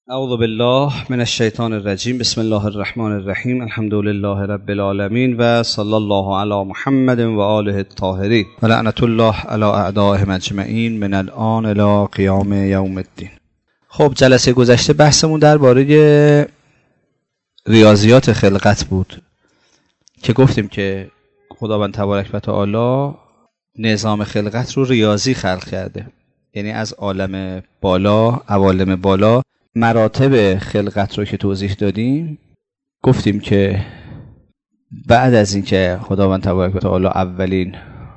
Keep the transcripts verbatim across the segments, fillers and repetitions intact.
اعوذ بالله من الشیطان الرجیم. بسم الله الرحمن الرحیم. الحمد لله رب العالمین و صلی الله علی محمد و آله الطاهرین و لعنت الله علی اعدائهم اجمعین من الان الی قیام یوم الدین. خب جلسه گذشته بحثمون درباره ریاضیات خلقت بود که گفتیم که خداوند تبارک و تعالی نظام خلقت رو ریاضی خلق کرده، یعنی از عالم بالا، عوالم بالا مراتب خلقت رو که توضیح دادیم، گفتیم که بعد از این که خداوند تبارک و تعالی اولین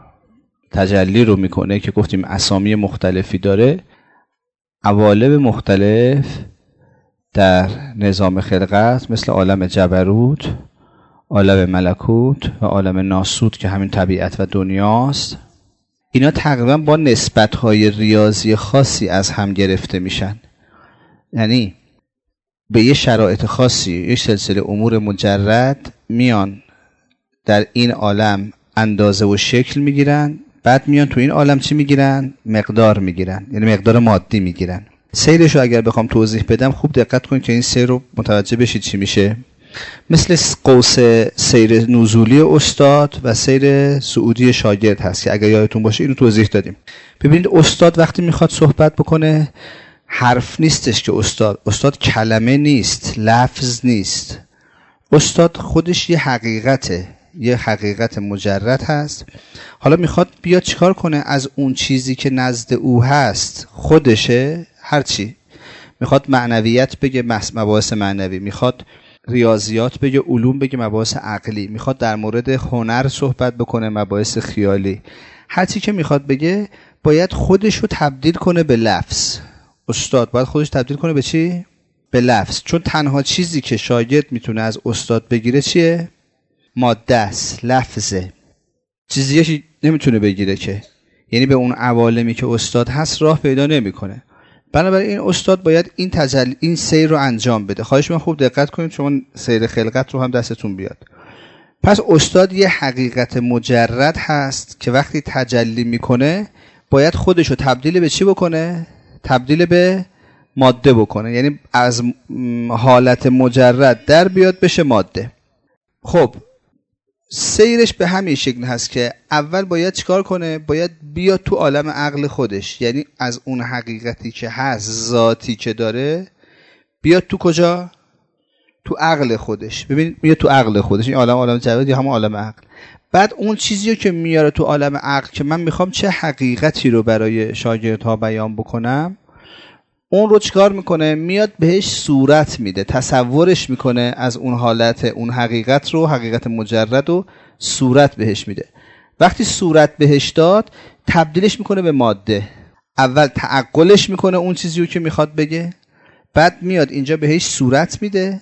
تجلی رو میکنه که گفتیم اسامی مختلفی داره، عوالم مختلف در نظام خلقت مثل عالم جبروت، عالم ملکوت و عالم ناسوت که همین طبیعت و دنیاست، اینا تقریبا با نسبت‌های ریاضی خاصی از هم گرفته میشن. یعنی به یه شرایط خاصی، یه سلسله امور مجرد میان در این عالم اندازه و شکل میگیرن، بعد میان تو این عالم چی میگیرن؟ مقدار میگیرن، یعنی مقدار مادی میگیرن. سیرشو اگر بخوام توضیح بدم خوب دقت کنید که این سیر رو متوجه بشید چی میشه. مثل قوس سیر نزولی استاد و سیر صعودی شاگرد هست که اگر یادتون باشه اینو توضیح دادیم. ببینید استاد وقتی میخواد صحبت بکنه حرف نیستش که استاد استاد کلمه نیست، لفظ نیست. استاد خودش یه حقیقته، یه حقیقت مجرد هست. حالا میخواد بیاد چیکار کنه؟ از اون چیزی که نزد او هست خودشه، هرچی میخواد معنویت بگه مباحث معنوی، میخواد ریاضیات بگه علوم بگه مباحث عقلی، میخواد در مورد هنر صحبت بکنه مباحث خیالی، هرچی که میخواد بگه باید خودش رو تبدیل کنه به لفظ. استاد باید خودش تبدیل کنه به چی؟ به لفظ. چون تنها چیزی که شاگرد میتونه از استاد بگیره چیه؟ ماده است، لفظه. چیزی نمیتونه بگیره که، یعنی به اون عوالمی که استاد هست راه پیدا نمیکنه. بنابراین این استاد باید این تجلی، این سیر رو انجام بده. خواهش من خوب دقت کنید چون سیر خلقت رو هم دستتون بیاد. پس استاد یه حقیقت مجرد هست که وقتی تجلی میکنه باید خودش رو تبدیل به چی بکنه؟ تبدیل به ماده بکنه، یعنی از حالت مجرد در بیاد بشه ماده. خب سیرش به همین شکل هست که اول باید چیکار کنه؟ باید بیاد تو عالم عقل خودش، یعنی از اون حقیقتی که هست، ذاتی که داره، بیاد تو کجا؟ تو عقل خودش. ببینید میاد تو عقل خودش، این عالم عالم جبروت یا همون عالم عقل. بعد اون چیزی رو که میاره تو عالم عقل که من میخوام چه حقیقتی رو برای شاگردها بیان بکنم، اون رو چیکار میکنه؟ میاد بهش صورت میده، تصورش میکنه از اون حالت، اون حقیقت رو، حقیقت مجرد رو صورت بهش میده. وقتی صورت بهش داد تبدیلش میکنه به ماده. اول تعقلش میکنه اون چیزی رو که میخواد بگه، بعد میاد اینجا بهش صورت میده،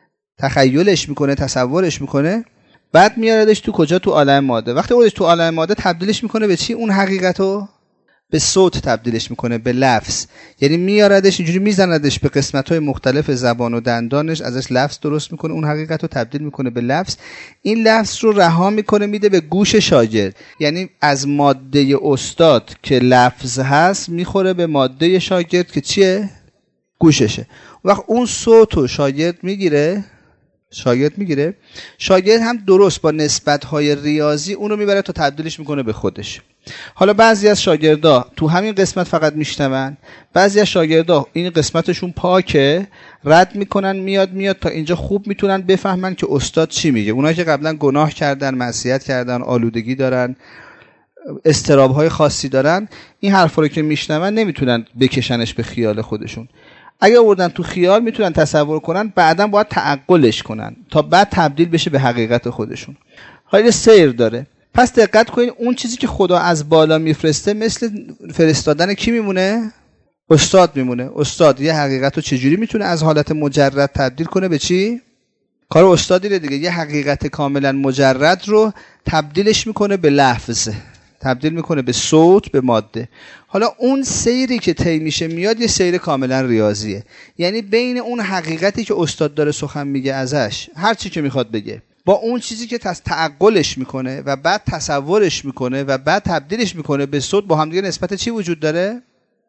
تخیلش میکنه، تصورش میکنه، بعد میاردش تو کجا؟ تو عالم ماده. وقتی اوردش تو عالم ماده تبدیلش میکنه به چی؟ اون حقیقت رو به صوت تبدیلش میکنه، به لفظ. یعنی میاردش اینجوری میزندش به قسمت‌های مختلف زبان و دندانش، ازش لفظ درست میکنه، اون حقیقت رو تبدیل میکنه به لفظ. این لفظ رو رها میکنه میده به گوش شاگرد، یعنی از ماده استاد که لفظ هست میخوره به ماده شاگرد که چیه؟ گوششه. وقت اون صوت رو شاگرد میگیره، شاگرد میگیره شاگرد هم درست با نسبت‌های ریاضی اون رو میبره تا تبدیلش میکنه به خودش. حالا بعضی از شاگردا تو همین قسمت فقط میشنون، بعضی از شاگردا این قسمتشون پاکه، رد میکنن، میاد میاد تا اینجا خوب میتونن بفهمن که استاد چی میگه. اونایی که قبلا گناه کردن، معصیت کردن، آلودگی دارن، اضطراب‌های خاصی دارن، این حرفا رو که میشنون نمیتونن بکشنش به خیال خودشون. اگه آوردن تو خیال میتونن تصور کنن، بعداً باید تعقلش کنن تا بعد تبدیل بشه به حقیقت خودشون. حالا سیر داره. پس دقت کنید اون چیزی که خدا از بالا میفرسته مثل فرستادن کی میمونه؟ استاد میمونه. استاد یه حقیقت رو چجوری میتونه از حالت مجرد تبدیل کنه به چی؟ کار استادی رو دیگه، یه حقیقت کاملا مجرد رو تبدیلش میکنه به لفظ، تبدیل میکنه به صوت، به ماده. حالا اون سیری که طی میشه میاد یه سیر کاملا ریاضیه، یعنی بین اون حقیقتی که استاد داره سخن میگه ازش، هر چی که میخواد بگه، با اون چیزی که تعقلش میکنه و بعد تصورش میکنه و بعد تبدیلش میکنه به صوت، با هم دیگه نسبت چی وجود داره؟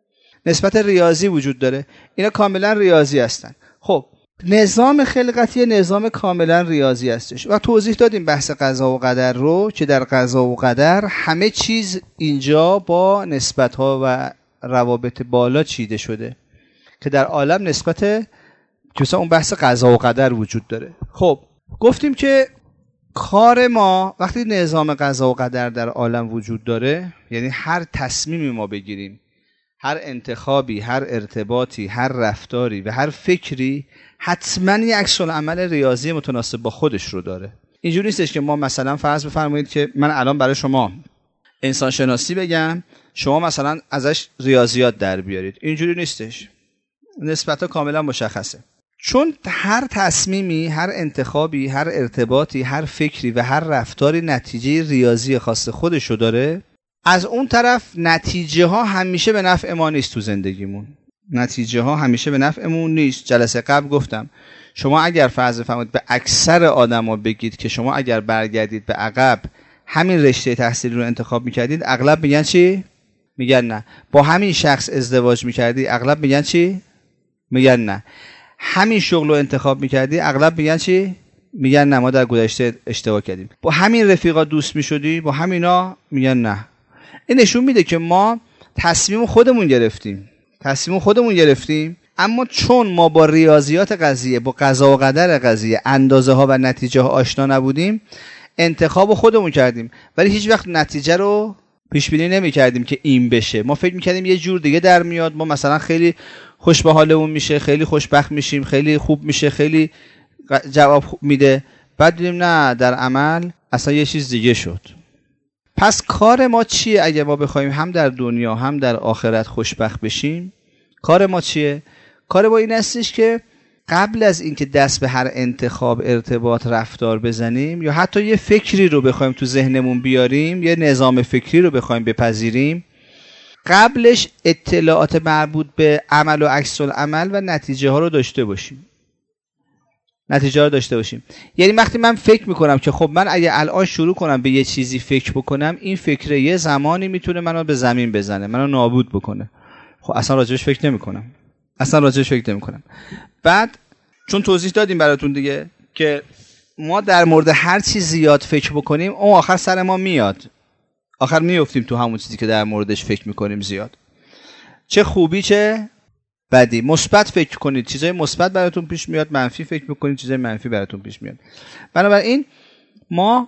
نسبت ریاضی وجود داره. اینا کاملا ریاضی هستن. خب نظام خلقتی نظام کاملا ریاضی هستش و توضیح دادیم بحث قضا و قدر رو که در قضا و قدر همه چیز اینجا با نسبت‌ها و روابط بالا چیده شده که در عالم نسبت که مثلا اون بحث قضا و قدر وجود داره. خب گفتیم که کار ما وقتی نظام قضا و قدر در عالم وجود داره، یعنی هر تصمیمی ما بگیریم، هر انتخابی، هر ارتباطی، هر رفتاری و هر فکری حتما یک عکس العمل ریاضی متناسب با خودش رو داره. اینجوری نیستش که ما مثلا فرض بفرمایید که من الان برای شما انسان شناسی بگم، شما مثلا ازش ریاضیات در بیارید. اینجوری نیستش. نسبت‌ها کاملا مشخصه. چون هر تصمیمی، هر انتخابی، هر ارتباطی، هر فکری و هر رفتاری نتیجه ریاضی خاص خودش رو داره. از اون طرف نتیجه ها همیشه به نفع ما نیست تو زندگیمون. نتیجه ها همیشه به نفعمون نیست. جلسه قبل گفتم شما اگر فرض بفرمایید به اکثر آدما بگید که شما اگر برگردید به عقب همین رشته تحصیلی رو انتخاب میکردید، اغلب میگن چی؟ میگن نه. با همین شخص ازدواج میکردی، اغلب میگن چی؟ میگن نه. همین شغل رو انتخاب میکردی، اغلب میگن چی؟ میگن نه، ما در گذشته اشتباه کردیم. با همین رفیقا دوست میشدی، با همینا میگن نه. این نشون میده که ما تصمیم خودمون گرفتیم. تصمیم خودمون گرفتیم، اما چون ما با ریاضیات قضیه، با قضا و قدر قضیه، اندازه ها و نتیجه ها آشنا نبودیم، انتخاب خودمون کردیم ولی هیچ وقت نتیجه رو پیش بینی نمی‌کردیم که این بشه. ما فکر می‌کردیم یه جور دیگه در میاد، ما مثلا خیلی خوش به حالمون میشه، خیلی خوشبخت میشیم، خیلی خوب میشه، خیلی جواب میده. بعد دیدیم نه، در عمل اصلا یه چیز دیگه شد. پس کار ما چیه اگه ما بخوایم هم در دنیا هم در آخرت خوشبخت بشیم؟ کار ما چیه؟ کار ما این هستش که قبل از اینکه دست به هر انتخاب، ارتباط، رفتار بزنیم یا حتی یه فکری رو بخوایم تو ذهنمون بیاریم، یه نظام فکری رو بخوایم بپذیریم، قبلش اطلاعات مربوط به عمل و عکس العمل و نتیجه ها رو داشته باشیم. نتیجه رو داشته باشیم. یعنی وقتی من فکر میکنم که خب من اگه الان شروع کنم به یه چیزی فکر بکنم، این فکر یه زمانی میتونه منو به زمین بزنه، منو نابود بکنه. خب اصلا راجبش فکر نمیکنم. اصلا راجبش فکر نمیکنم. بعد چون توضیح دادیم براتون دیگه که ما در مورد هر چیز زیاد فکر بکنیم، اون آخر سر ما میاد. آخر میافتیم تو همون چیزی که در موردش فکر میکنیم زیاد. چه خوبی چه بدی. مثبت فکر کنید، چیزای مثبت براتون پیش میاد، منفی فکر میکنید، چیزای منفی براتون پیش میاد. بنابراین ما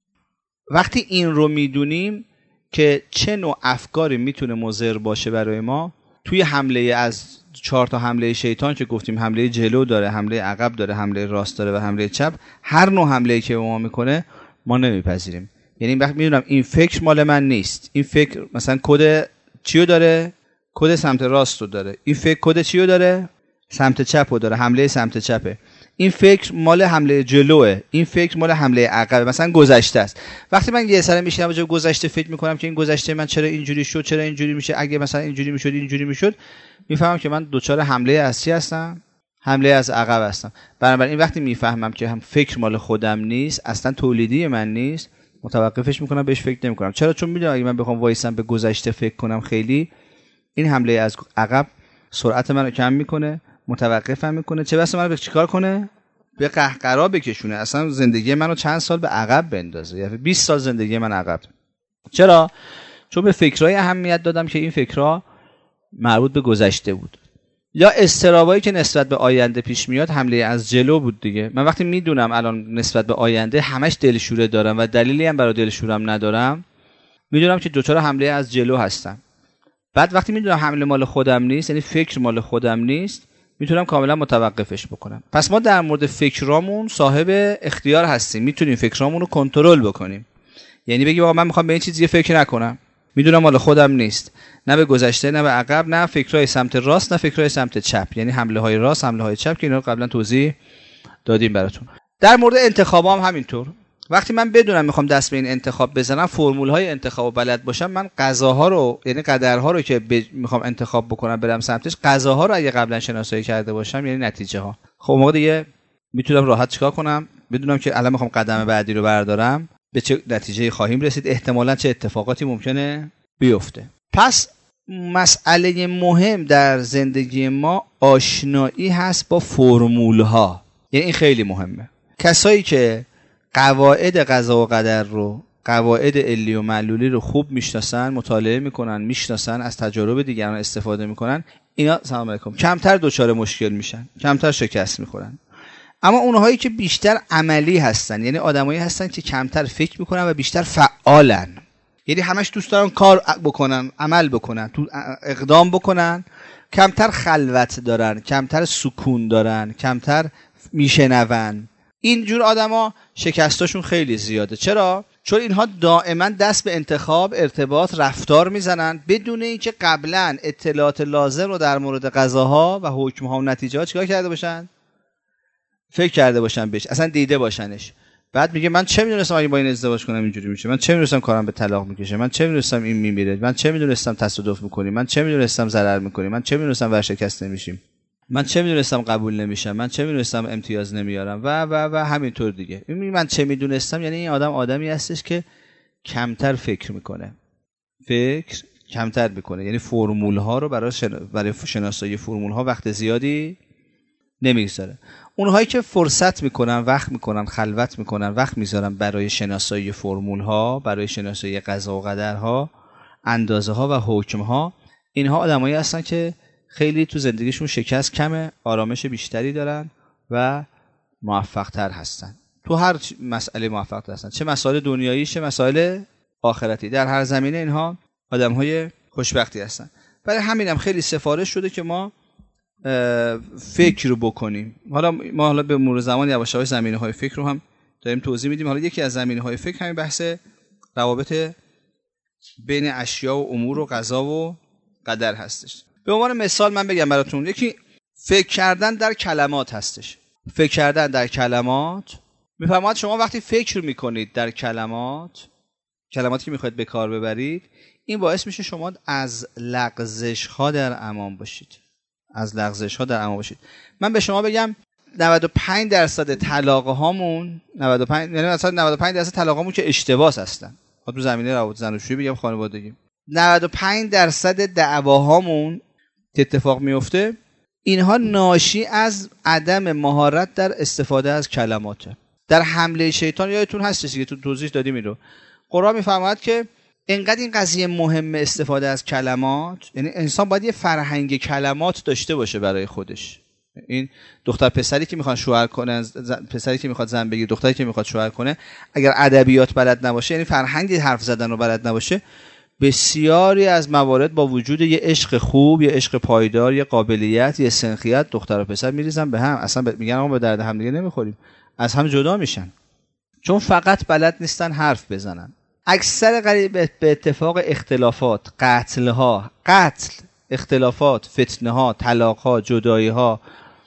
وقتی این رو میدونیم که چه نوع افکاری میتونه مضر باشه برای ما، توی حمله از چهار تا حمله شیطان که گفتیم، حمله جلو داره، حمله عقب داره، حمله راست داره و حمله چپ، هر نوع حمله‌ای که به ما میکنه ما نمیپذیریم. یعنی وقتی میدونم این فکر مال من نیست، این فکر مثلا کد چیو داره؟ کد سمت راست رو داره. این فکر کد چیو داره؟ سمت چپ رو داره، حمله سمت چپه. این فکر مال حمله جلوه، این فکر مال حمله عقبه، مثلا گذشته است. وقتی من یه سره میشینم راجع به گذشته فکر میکنم که این گذشته من چرا اینجوری شد، چرا اینجوری میشه، اگه مثلا اینجوری میشد اینجوری میشد، میفهمم که من دوچار حمله اصلی هستم، حمله از عقب هستم. بنابراین وقتی میفهمم که هم فکر مال خودم نیست، اصلا تولیدی من نیست، متوقفش میکنم، بهش فکر نمیکنم. چرا؟ چون میدونم اگه من بخوام وایسم به گذشته فکر کنم، خیلی این حمله از عقب سرعت منو کم میکنه، متوقفم میکنه، چه بسا منو به چیکار کنه؟ به قهقرا بکشونه، اصلا زندگی منو چند سال به عقب بندازه، یعنی بیست سال زندگی من عقب. چرا؟ چون به فکرای اهمیت دادم که این فکرها مربوط به گذشته بود. یا استرابایی که نسبت به آینده پیش میاد، حمله از جلو بود دیگه. من وقتی میدونم الان نسبت به آینده همش دلشوره دارم و دلیلی هم برای دلشورم ندارم، میدونم که دوچار حمله از جلو هستم. بعد وقتی میدونم حمله مال خودم نیست، یعنی فکر مال خودم نیست، میتونم کاملا متوقفش بکنم. پس ما در مورد فکرامون صاحب اختیار هستیم، میتونیم فکرامون رو کنترل بکنیم. یعنی بگی آقا من میخوام به این چیز دیگه فکر نکنم، میدونم مال خودم نیست، نه به گذشته نه به عقب، نه فکرای سمت راست نه فکرای سمت چپ، یعنی حمله های راست، حمله های چپ که اینا رو قبلا توضیح دادیم براتون. در مورد انتخابام هم همینطور. وقتی من بدونم میخوام دست به این انتخاب بزنم، فرمول های انتخاب بلد باشم، من قضاها رو، یعنی قدرها رو که ب... میخوام انتخاب بکنم برم سمتش، قضاها رو اگه قبلا شناسایی کرده باشم، یعنی نتیجه ها، خب موقع دیگه میتونم راحت چیکار کنم، بدونم که الان میخوام قدم بعدی رو بردارم، به چه نتیجه خواهیم رسید، احتمالاً چه اتفاقاتی ممکنه بیفته. پس مسئله مهم در زندگی ما آشنایی هست با فرمول ها. یعنی این خیلی مهمه. کسایی که قواعد قضا و قدر رو، قواعد علی و معلولی رو خوب میشناسن، مطالعه میکنن، میشناسن، از تجارب دیگران استفاده میکنن، اینا سلام علیکم کمتر دچار مشکل میشن، کمتر شکست میخورن. اما اونهایی که بیشتر عملی هستن، یعنی آدمایی هستن که کمتر فکر میکنن و بیشتر فعالن، یعنی همش دوست دارن کار بکنن، عمل بکنن، تو اقدام بکنن، کمتر خلوت دارن، کمتر سکون دارن، کمتر میشنون، اینجور آدما شکستاشون خیلی زیاده. چرا؟ چون اینها دائما دست به انتخاب، ارتباط، رفتار میزنن بدون اینکه قبلا اطلاعات لازم رو در مورد قضاها و حکمها و نتیجه ها چیکار کرده باشن؟ فکر کرده باشن بهش، اصلا دیده باشنش. بعد میگه من چه میدونستم اگه با این ازدواج کنم اینجوری میشه، من چه میدونستم کارم به طلاق میکشه، من چه میدونستم این میمیره، من چه میدونستم تصادف میکنی، من چه میدونستم ضرر میکنی، من چه میدونستم ورشکسته میشیم، من چه میدونستم قبول نمیشم، من چه میدونستم امتیاز نمیارم و و و همینطور دیگه. این من چه میدونستم یعنی این آدم آدمی هستش که کمتر فکر میکنه، فکر کمتر میکنه، یعنی فرمول ها رو برای شن... برای شناسایی فرمول ها وقت زیادی نمیگذاره. اونهایی که فرصت میکنن، وقت میکنن، خلوت میکنن، وقت میذارن برای شناسایی فرمول ها، برای شناسایی قضا و قدر ها، اندازه ها و حکم ها، اینها آدمایی هستن که خیلی تو زندگیشون شکست کمه، آرامش بیشتری دارن و موفق تر هستن. تو هر مسئله موفق تر هستن، چه مسائل دنیایی چه مسائل آخرتی. در هر زمینه اینها آدم‌های خوشبختی هستن. برای همینم خیلی سفارش شده که ما فکر رو بکنیم. حالا ما حالا به مرور زمان یواش یواش زمینه‌های فکر رو هم داریم توضیح میدیم. حالا یکی از زمینه‌های فکر همین بحث روابط بین اشیا و امور و قضا و قدر هستش. به عنوان مثال من بگم براتون، یکی فکر کردن در کلمات هستش. فکر کردن در کلمات، میفرماید شما وقتی فکر میکنید در کلمات، کلماتی که میخواید به کار ببرید، این باعث میشه شما از لغزش ها در امان باشید. از لغزش ها در امان باشید. من به شما بگم نود و پنج درصد طلاق هامون، نود و پنج یعنی مثلا نود و پنج درصد طلاق هامون که اشتباه هستن. خود تو زمینه روابط زن و شویی بگم خانوادگی، نود و پنج درصد دعواهامون که اتفاق میفته، اینها ناشی از عدم مهارت در استفاده از کلماته. در حمله شیطان یادتون هستش که تو توضیح دادیم این رو. قرآن میفرماید که اینقدر این قضیه مهمه استفاده از کلمات، یعنی انسان باید یه فرهنگ کلمات داشته باشه برای خودش. این دختر پسری که میخوان شوهر کنن، پسری که میخواد زن بگیره، دختری که میخواد شوهر کنه، اگر ادبیات بلد نباشه، یعنی فرهنگ حرف زدن رو بلد نباشه، بسیاری از موارد با وجود یه عشق خوب، یه عشق پایدار، یه قابلیت، یه سنخیت، دختر و پسر میریزن به هم، اصلا میگن ما به درد هم دیگه نمیخوریم، از هم جدا میشن، چون فقط بلد نیستن حرف بزنن. اکثر قریب به اتفاق اختلافات، قتل ها، قتل، اختلافات، فتنه ها، طلاق ها، جدایی ها،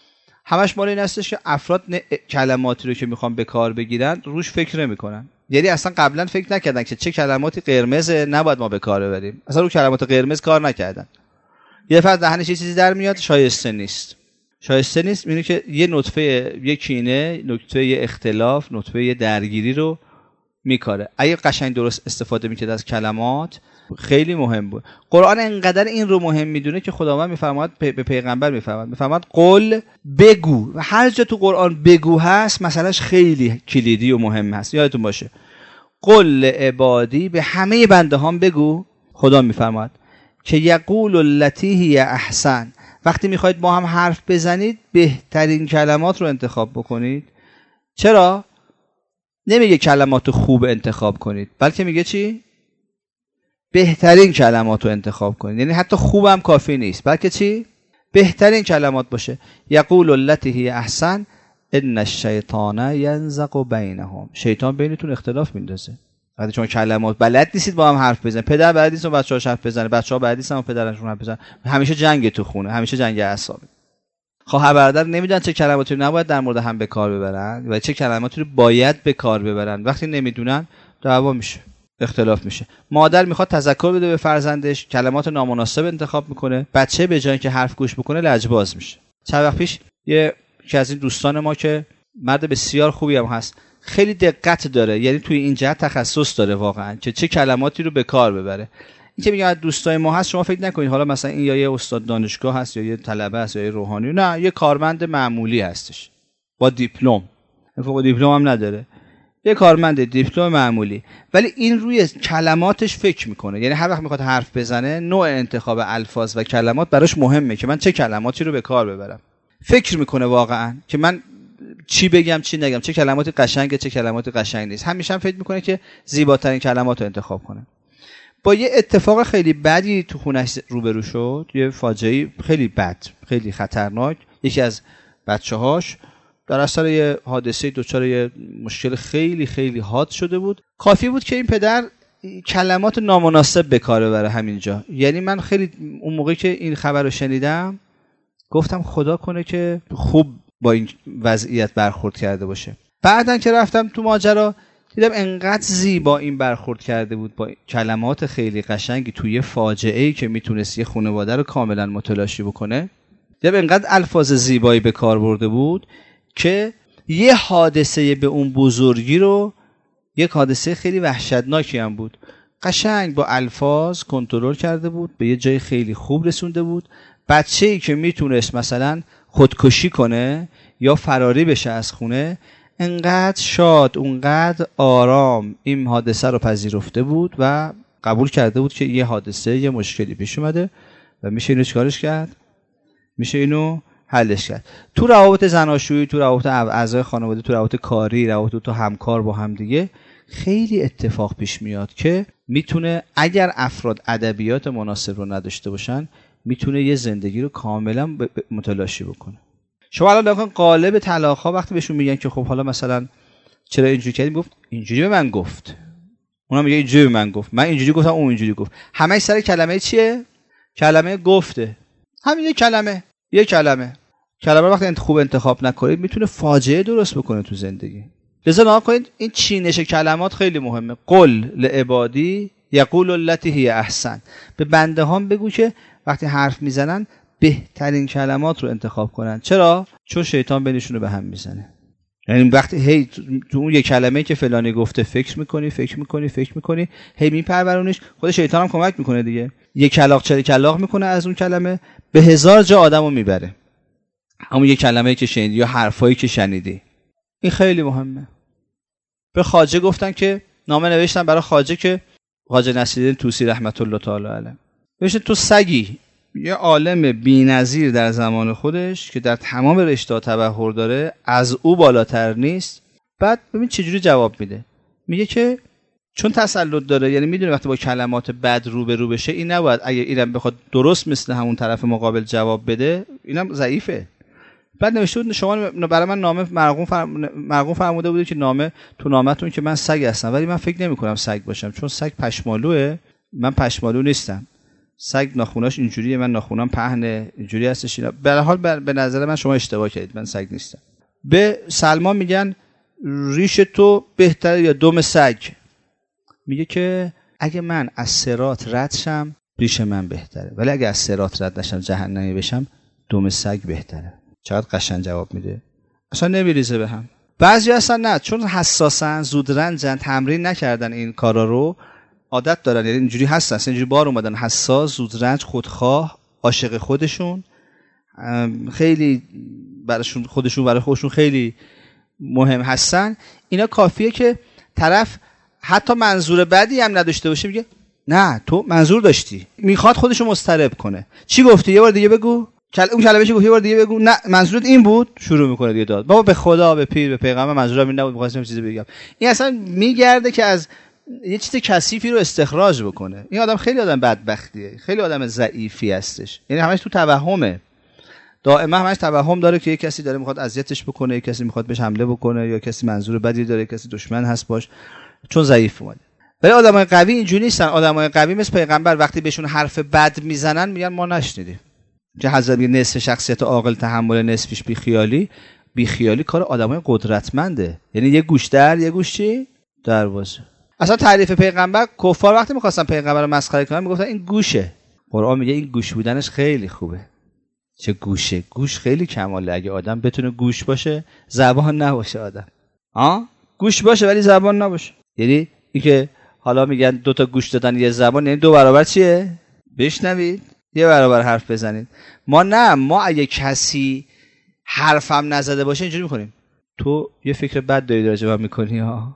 همش مال این هستش که افراد کلماتی رو که میخوان به کار بگیرن روش فکر نمیکنن. یعنی اصلا قبلا فکر نکردن که چه کلماتی قرمزه نباید ما به کار ببریم، اصلا رو کلمات قرمز کار نکردن. یه فرد دهنش یه چیزی در میاد، شایسته نیست، شایسته نیست، میونه که یه نطفه، یه کینه، نطفه یه اختلاف، نطفه یه درگیری رو میکاره. اگه قشنگ درست استفاده میکرد از کلمات خیلی مهم بود. قرآن انقدر این رو مهم میدونه که خداوند میفرماد به پیغمبر میفرماد میفرماد قل بگو، و هر جا تو قرآن بگو هست مسئلهش خیلی کلیدی و مهم هست. یادتون باشه قل عبادی، به همه بنده هام بگو، خدا میفرماد که یقول التی هی احسن، وقتی میخواید با هم حرف بزنید بهترین کلمات رو انتخاب بکنید. چرا؟ نمیگه کلمات خوب انتخاب کنید، بلکه میگه چی؟ بهترین کلمات رو انتخاب کنید. یعنی حتی خوبم کافی نیست، بلکه چی؟ بهترین کلمات باشه. یقول التی هی احسن ان الشیطان ینزغ بینهم، شیطان بینتون اختلاف میندازه. وقتی شما کلمات بلد نیستید با هم حرف بزنید، پدر بلد نیست با بچه‌هاش حرف بزنه، بچه‌ها بلد نیستن با پدرشون حرف بزنن، همیشه جنگ تو خونه، همیشه جنگ اعصابه. خواهر برادر نمیدونن چه کلماتی رو نباید در مورد هم به کار ببرن و چه کلماتی رو باید به کار ببرن. وقتی نمیدونن دعوا میشه، اختلاف میشه. مادر میخواد تذکر بده به فرزندش، کلمات نامناسب انتخاب میکنه، بچه به جای اینکه حرف گوش بکنه لجباز میشه. چند وقت پیش یه که از این دوستان ما که مرد بسیار خوبی هم هست، خیلی دقت داره، یعنی توی این جهت تخصص داره واقعا که چه کلماتی رو به کار ببره. این که میگم دوستای ما هست، شما فکر نکنید حالا مثلا این یا یه استاد دانشگاه هست یا یه طلبه هست یا یه روحانی، نه، یه کارمند معمولی هستش با دیپلم، فوق دیپلم هم نداره، یه کارمند دیپلم معمولی، ولی این روی کلماتش فکر میکنه. یعنی هر وقت میخواد حرف بزنه نوع انتخاب الفاظ و کلمات براش مهمه که من چه کلماتی رو به کار ببرم. فکر میکنه واقعا که من چی بگم چی نگم، چه کلماتی قشنگه چه کلماتی قشنگ نیست. همیشه هم فکر میکنه که زیباترین کلمات رو انتخاب کنه. با یه اتفاق خیلی بدی تو خونش روبرو شد، یه فاجعه خیلی بد، خیلی خطرناک. یکی از بچه‌هاش در اثر یه حادثه دچار یه مشکل خیلی خیلی حاد شده بود. کافی بود که این پدر کلمات نامناسب به کار ببره همینجا. یعنی من خیلی اون موقعی که این خبر رو شنیدم گفتم خدا کنه که خوب با این وضعیت برخورد کرده باشه. بعدن که رفتم تو ماجرا دیدم انقدر زیبا این برخورد کرده بود با کلمات خیلی قشنگی توی فاجعه‌ای که میتونست یه خانواده رو کاملا متلاشی بکنه. دیدم انقدر الفاظ زیبایی به کار برده بود که یه حادثه به اون بزرگی رو، یک حادثه خیلی وحشتناکی هم بود، قشنگ با الفاظ کنترل کرده بود، به یه جای خیلی خوب رسونده بود. بچه‌ای که میتونست مثلا خودکشی کنه یا فراری بشه از خونه، انقدر شاد، اونقدر آرام این حادثه رو پذیرفته بود و قبول کرده بود که یه حادثه، یه مشکلی پیش اومده و میشه اینو چیکارش کرد؟ میشه اینو حلش کرد. تو روابط زناشویی، تو روابط اعضای خانواده، تو روابط کاری، روابط تو همکار با هم دیگه خیلی اتفاق پیش میاد که میتونه، اگر افراد ادبیات مناسب رو نداشته باشن، میتونه یه زندگی رو کاملا متلاشی بکنه. شما الان نگاه کن، قالب طلاق ها وقتی بهشون میگن که خب حالا مثلا چرا اینجوری کردی، گفت اینجوری به من گفت، اونم میگه اینجوری به من گفت، من اینجوری گفتم اون اینجوری گفت. همش سر کلمه چیه؟ کلمه گفته. همین یه کلمه، یه کلمه. کلمه وقتی انت خوب انتخاب نکنید میتونه فاجعه درست بکنه تو زندگی. لذا نگاه کنید این چینش کلمات خیلی مهمه. قل لعبادی یقول التی هی احسن. به بنده هام بگو که وقتی حرف میزنن بهترین کلمات رو انتخاب کنن. چرا؟ چون شیطان بینشون رو به هم میزنه. یعنی وقتی هی تو اون یک کلمه‌ای که فلانی گفته فکر میکنی فکر میکنی فکر میکنی هی میپرورونیش، خود شیطان هم کمک میکنه دیگه. یک کلاغ چری کلاغ میکنه از اون کلمه، به هزار جا آدمو میبره. همون یک کلمه‌ای که شنیدی یا حرفایی که شنیدی، این خیلی مهمه. به خواجه گفتن که نامه نوشتن برای خواجه که خواجه نصیرالدین طوسی رحمت الله تعالی علیه، نوشته تو سگی، یه عالم بی‌نظیر در زمان خودش که در تمام رشته‌ها تبحر داره، از او بالاتر نیست. بعد ببین چجوری جواب میده. میگه که چون تسلط داره، یعنی میدونه وقتی با کلمات بد رو به رو بشه، این نباید اگه اینم بخواد درست مثل همون طرف مقابل جواب بده، اینم ضعیفه. بعد نوشته بود شما برای من نامه مرقوم فرم... مرقوم فرموده بوده که نامه تو نامتون که من سگ هستم، ولی من فکر نمی‌کنم سگ باشم، چون سگ پشمالوئه، من پشمالو نیستم. سگ ناخوناش اینجوریه، من ناخونام پهنه، اینجوری هستش. اینا به هر حال به نظر من شما اشتباه کردید، من سگ نیستم. به سلمان میگن ریش تو بهتره یا دم سگ؟ میگه که اگه من از صراط رد شم ریش من بهتره، ولی اگه از صراط رد نشم جهنمی بشم دم سگ بهتره. چقدر قشنگ جواب میده، اصلا نمیریزه به هم. بعضی اصلا نه، چون حساسن، زودرنجن، تمرین نکردن این کارا رو، عادت دارن، یعنی اینجوری هستن، اصلا اینجوری بار اومدن، حساس، زودرنج، خودخواه، عاشق خودشون، خیلی براشون خودشون برای خودشون خیلی مهم هستن. اینا کافیه که طرف حتی منظور بدی هم نداشته باشه میگه نه تو منظور داشتی، میخواد خودشو مضطرب کنه. چی گفتی؟ یه بار دیگه بگو. کل... اون کلمه چی گفتی؟ یه بار دیگه بگو. نه منظورت این بود. شروع میکنه دیگه داد. بابا به خدا، به پیر، به پیغمبر منظورم این نبود، می‌خواستم چیزی بگم. این اصلا میگرده که از یه چیز کثیفی رو استخراج بکنه. این آدم خیلی آدم بدبختیه، خیلی آدم ضعیفی هستش، یعنی همش تو توهمه، دائما همش توهم داره که یه کسی داره میخواد اذیتش بکنه، یه کسی میخواد بهش حمله بکنه، یا کسی منظور بدی داره، کسی دشمن هست باش، چون ضعیف اومده. ولی آدمای قوی اینجوری نیستن. آدمای قوی مثل پیغمبر وقتی بهشون حرف بد میزنن میگن ما نشنیدیم. که حضرت میگه نصف شخصیت عاقل تحمل نصفش بی خیالی. بی خیالی کار آدمای قدرتمنده، یعنی یه گوش در یه گوش چی دروازه. اصلا تعریف پیغمبر، کفار وقتی می‌خواستن پیغمبر رو مسخره کنن میگفتن این گوشه. قرآن میگه این گوش بودنش خیلی خوبه. چه گوشه؟ گوش خیلی کماله. اگه آدم بتونه گوش باشه، زبان نباشه آدم. آ؟ گوش باشه ولی زبان نباشه. یعنی اینکه حالا میگن دو تا گوش دادن یه زبان، یعنی دو برابر چیه؟ بشنوید یه برابر حرف بزنید. ما نه، ما اگه کسی حرفم نزده باشه اینجوری میکنیم تو یه فکر بد داری راجع به من میکنی ها،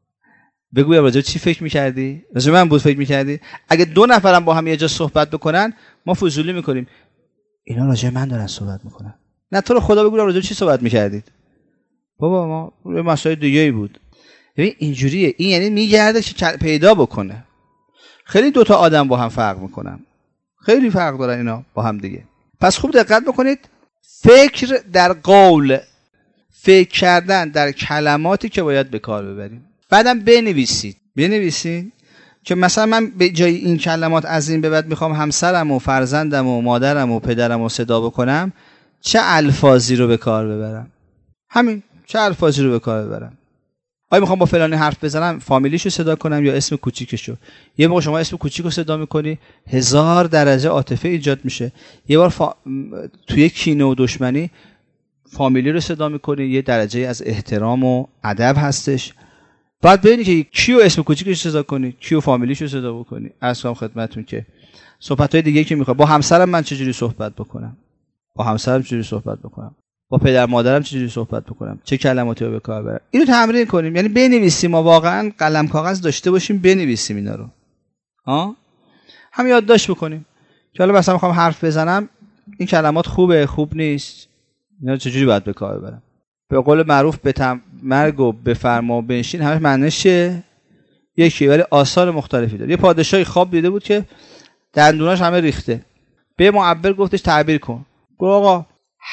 بگو راجع چی فکر میکردی؟ راجع من بود فکر میکردی؟ اگه دو نفرم با هم یه جا صحبت بکنن ما فضولی میکنیم اینا راجع من دارن صحبت میکنن. نه تو رو خدا بگو راجع چی صحبت میکردید؟ بابا ما یه مسائل دیگه ای بود. ببین اینجوریه، این یعنی میگرده که پیدا بکنه. خیلی دوتا آدم با هم فرق میکنن، خیلی فرق دارن اینا با هم دیگه. پس خوب دقت بکنید، فکر در قول، فکر کردن در کلماتی که باید به کار ببریم. بعدم بنویسید بنویسید که مثلا من به جای این کلمات از این به بعد میخوام همسرم و فرزندم و مادرم و پدرم رو صدا بکنم چه الفاظی رو به کار ببرم. همین چه الفاظی رو به کار ببرم. آیا میخوام با فلانی حرف بزنم فامیلیشو صدا کنم یا اسم کوچیکشو؟ یه موقع شما اسم کوچیکو صدا میکنی هزار درجه عاطفه ایجاد میشه. یه بار فا... توی کینه و دشمنی فامیلی رو صدا میکنی، یه درجه از احترام و ادب هستش. بعد ببینی که کیو اسم کوچیکش صدا کنی، کیو فامیلیشو صدا بکنی. عرض کنم خدمتتون که صحبت‌های دیگه که میخوام با همسرم من چجوری صحبت بکنم، با همسرم چجوری صحبت بکنم، با پدر مادرم چجوری صحبت بکنم، چه کلماتی رو به کار ببرم. اینو تمرین کنیم، یعنی بنویسیم، ما واقعا قلم کاغذ داشته باشیم بنویسیم اینا رو. ها هم یادداشت بکنیم که حالا مثلا میخوام حرف بزنم این کلمات خوبه خوب نیست، اینا چجوری باید به کار ببرم. به قول معروف به تم... مرگ و بفرما و بنشین همش معنیش یکی، ولی آثار مختلفی داره. یه پادشاهی خواب دیده بود که دندوناش همه ریخته. به معبر گفتش تعبیر کن. گفت آقا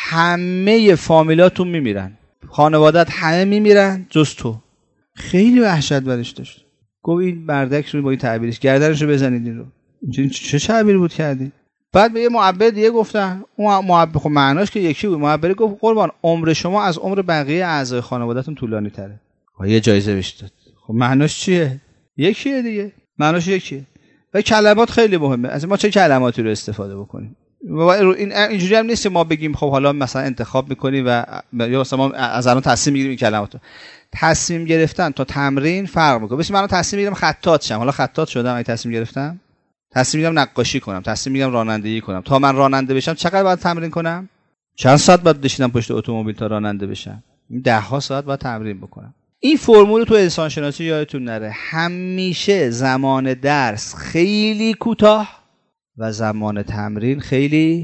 همه فامیلاتون میمیرن، خانوادت همه میمیرن جز تو. خیلی وحشت برش داشت. گفت این بردک رو با این تعبیرش گردنشو بزنید این رو. این چه تعبیر بود کردی؟ بعد به یه معبر دیگه گفتن، اون معبر خب معناش که یکی بود. معبر گفت قربان عمر شما از عمر بقیه اعضای خانواده‌تون طولانی تره. یه جایزه بهش داد. خب معناش چیه؟ یکیه دیگه. معناش یکیه. و کلمات خیلی مهمه. از ما چه کلماتی رو استفاده بکنیم. این اینجوری هم نیست ما بگیم خب حالا مثلا انتخاب می‌کنیم و یا مثلا ما از الان تصمیم می‌گیریم این کلماتو. تصمیم گرفتن تا تمرین فرق می‌کنه. مثلا من تصمیم می‌گیرم خطاط شم. حالا خطاط شدم، اگه تصمیم گرفتم تصمیم می‌گیرم نقاشی کنم، تصمیم می‌گیرم رانندگی کنم. تا من راننده بشم چقدر باید تمرین کنم؟ چند ساعت باید بشینم پشت اتومبیل تا راننده بشم؟ ده ها ساعت باید تمرین بکنم. این فرمول تو انسان شناسی یادتون نره، همیشه زمان درس خیلی کوتاه و زمان تمرین خیلی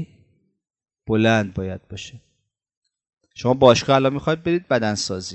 بلند باید باشه. شما باشگاه الان میخواید برید بدنسازی،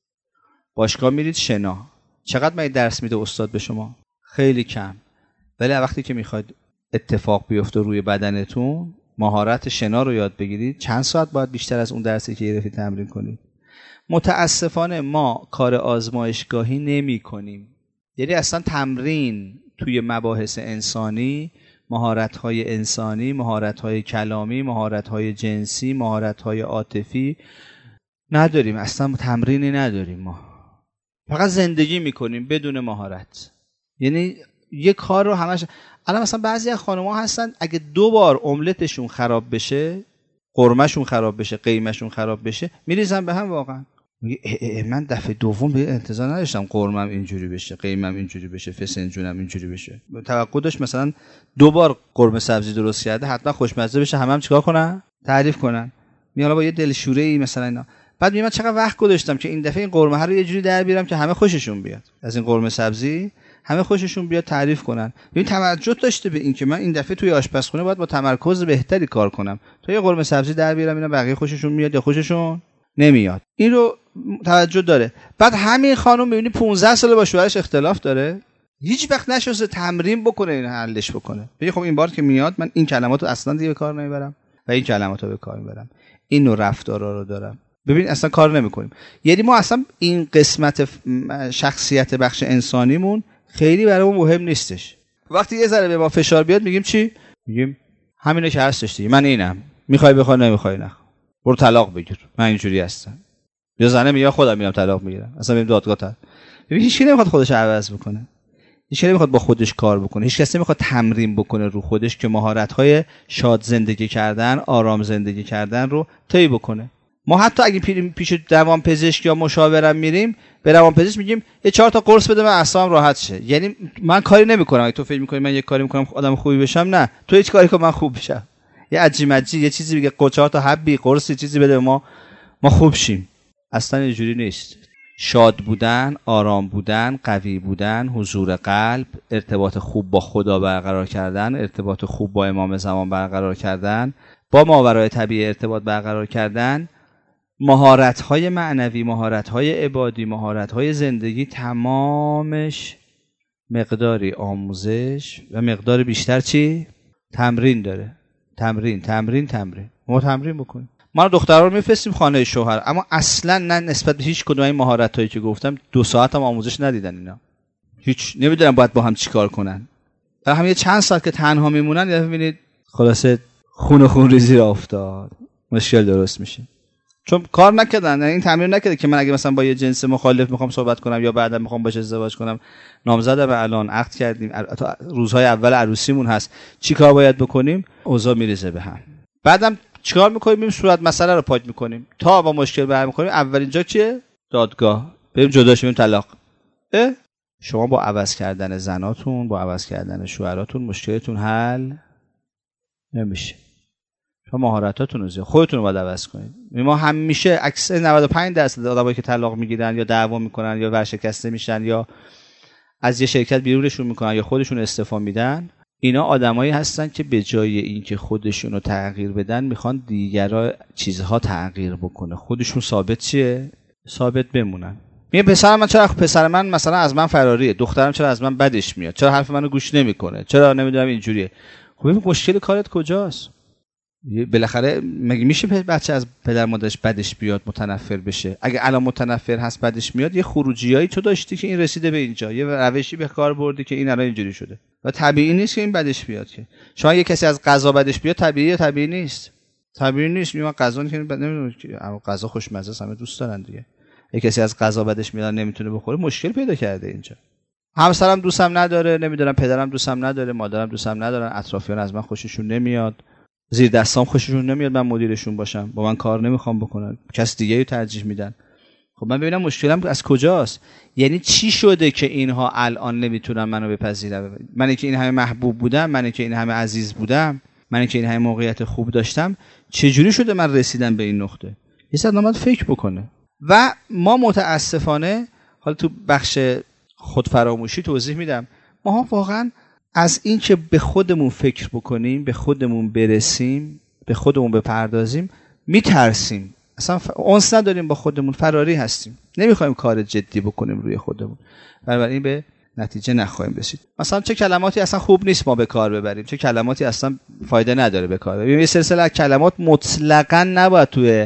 باشگاه میرید شنا، چقدر من درس میده استاد به شما؟ خیلی کم. ولی وقتی که میخواید اتفاق بیفته روی بدنتون، مهارت شنا رو یاد بگیرید، چند ساعت باید بیشتر از اون درسی که گرفتید تمرین کنید. متاسفانه ما کار آزمایشگاهی نمی کنیم. یعنی اصلا تمرین توی مباحث انسانی، مهارت‌های انسانی، مهارت‌های کلامی، مهارت‌های جنسی، مهارت‌های عاطفی نداریم. اصلا تمرینی نداریم. ما فقط زندگی می‌کنیم بدون مهارت. یعنی یه کار رو همش، الان مثلا بعضی از خانم‌ها هستن اگه دو بار املتشون خراب بشه، قرمه‌شون خراب بشه، قیمه‌شون خراب بشه، میریزن به هم. واقعا میگه من دفعه دوم به انتظار نداشتم قرمم اینجوری بشه، قیمم اینجوری بشه، فسنجونم اینجوری بشه. توقع داشت مثلا دو بار قرمه سبزی درست کرده حتما خوشمزه بشه، همه هم چیکار کنن؟ تعریف کنن. می حالا با یه دلشوره‌ای مثلا اینا. بعد میگم چقدر وقت گذاشتم که این دفعه این قرمه رو یه جوری در بیارم که همه خوششون بیاد. از این قرمه سبزی همه خوششون بیاد، تعریف کنن. ببین توجه داشته به این که من این دفعه توی آشپزخونه باید با تمرکز بهتری کار کنم تا یه قرمه سبزی در بیارم اینا بقیه خوششون میاد یا خوششون نمیاد. این رو توجه داره. بعد همین خانم ببینی پانزده سال با شوهرش اختلاف داره، هیچ وقت نشسته تمرین بکنه این حلش بکنه. ببین خب این بار که میاد من این کلماتو اصلا دیگه به کار نمیبرم و این کلماتو به کار میبرم. این نوع رفتارا رو دارم. ببین اصلا کار نمیکنیم. یعنی ما اصلا این قسمت شخصیت بخش انسانیمون خیلی برامون مهم نیستش. وقتی یه ذره به ما فشار بیاد میگیم چی؟ میگیم همینه که هستش دیگه، من اینم، میخوای بخوای نمیخوای نه، برو طلاق بگیر، من اینجوری هستم. یا زنه میگه خودم میرم طلاق میگیرم، اصلا بریم دادگاه تا. ببین هیچ کی نمیخواد خودش عوض بکنه، هیچ کی نمیخواد با خودش کار بکنه، هیچ کسی نمیخواد تمرین بکنه رو خودش که مهارت‌های شاد زندگی کردن، آرام زندگی کردن رو طی بکنه. ما حتی اگه پیش روانپزشک یا مشاورم میریم، به روانپزشک میگیم یه چهار تا قرص بده من اعصابم راحت شه. یعنی من کاری نمیکنم، اگه تو فکر میکنی من یه کاری میکنم آدم خوبی بشم، نه، تو هیچ کاری کن من خوب بشم. یه عجی مجی یه چیزی بگه، چهار تا حبی قرصی چیزی بده ما ما خوب شیم. اصلا اینجوری نیست. شاد بودن، آرام بودن، قوی بودن، حضور قلب، ارتباط خوب با خدا برقرار کردن، ارتباط خوب با امام زمان برقرار کردن، با ماورای طبیعی ارتباط برقرار کردن، مهارت‌های معنوی، مهارت‌های عبادی، مهارت‌های زندگی، تمامش مقداری آموزش و مقدار بیشتر چی؟ تمرین داره. تمرین تمرین تمرین ما تمرین بکنیم. ما دخترها رو میفرستیم خانه شوهر، اما اصلا نه نسبت به هیچ کدوم این مهارتایی که گفتم دو ساعت هم آموزش ندیدن. اینا هیچ نمیدونن باید با هم چیکار کنن. در همین چند ساعت که تنها میمونن یا ببینید خلاصه خون خون ریزی را افتاد، مشکل درست میشه. چون کار نکردن، این تمرین نکرده که من اگه مثلا با یه جنس مخالف میخوام صحبت کنم یا بعدا میخوام باشه ازدواج کنم، نامزدم الان عقد کردیم، روزهای اول عروسیمون هست، چیکار باید بکنیم؟ اوضاع میریزه به هم. بعدم چیکار میکنیم؟ میریم صورت مسئله رو پاک میکنیم تا با مشکل برمی میخوریم. اولین جا چیه؟ دادگاه. بریم جدا شیم، طلاق. اه؟ شما با عوض کردن زناتون، با عوض کردن شوهراتون مشکلتون حل نمیشه. شما مهارتاتون رو زیاد خودتون رو باید عوض کنید. ما همیشه اکثر نود و پنج درصد آدمایی که طلاق میگیرن یا دعوا میکنن یا ورشکسته میشن یا از یه شرکت بیرونشون میکنن یا خودشون استعفا میدن، اینا آدمایی هستن که به جای اینکه خودشون رو تغییر بدن میخوان دیگرا چیزها تغییر بکنه، خودشون ثابت چیه؟ ثابت بمونن. میگه پسر من چرا پسر من مثلا از من فراریه، دخترم چرا از من بدش میاد، چرا حرف منو گوش نمیکنه، چرا نمیدونم اینجوریه. خب ببین مشکل کارت کجاست؟ بالاخره مگه میشه بچه از پدر مادرش بدش بیاد متنفر بشه؟ اگه الان متنفر هست بدش میاد، یه خروجیایی تو داشتی که این رسیده به اینجا، یه روشی به کار بردی که این الان اینجوری شده و طبیعی نیست که این بدش بیاد. که شما یه کسی از غذا بدش بیاد طبیعیه؟ طبیعی نیست. طبیعی نیست. میگم غذا که نمیدونم، اما غذا خوشمزه است، همه دوست دارن دیگه. یه کسی از غذا بدش میاد نمیتونه بخوره، مشکل پیدا کرده اینجا. همسرم دوستم نداره، نمیدونم پدرم دوستم نداره، مادرم دوستم ندارن، اطرافیان از من خوششون نمیاد، زیر دستام خوششون نمیاد من مدیرشون باشم، با من کار نمیخوام بکنن، کس دیگه رو ترجیح میدن. خب من ببینم مشکلم از کجاست. یعنی چی شده که اینها الان نمیتونن منو بپذیرن؟ منی که این همه محبوب بودم، منی که این همه عزیز بودم، منی که این همه موقعیت خوب داشتم، چه جوری شده من رسیدم به این نقطه؟ یه صد نامد فکر بکنه. و ما متاسفانه، حالا تو بخش خودفراموشی توضیح میدم، ما واقعا از این که به خودمون فکر بکنیم، به خودمون برسیم، به خودمون بپردازیم میترسیم. اصلا اونس نداریم با خودمون، فراری هستیم، نمیخوایم کار جدی بکنیم روی خودمون، بنابراین به نتیجه نخواهیم رسید. مثلا چه کلماتی اصلا خوب نیست ما به کار ببریم، چه کلماتی اصلا فایده نداره به کار ببریم. یه سلسله از کلمات مطلقاً نباید توی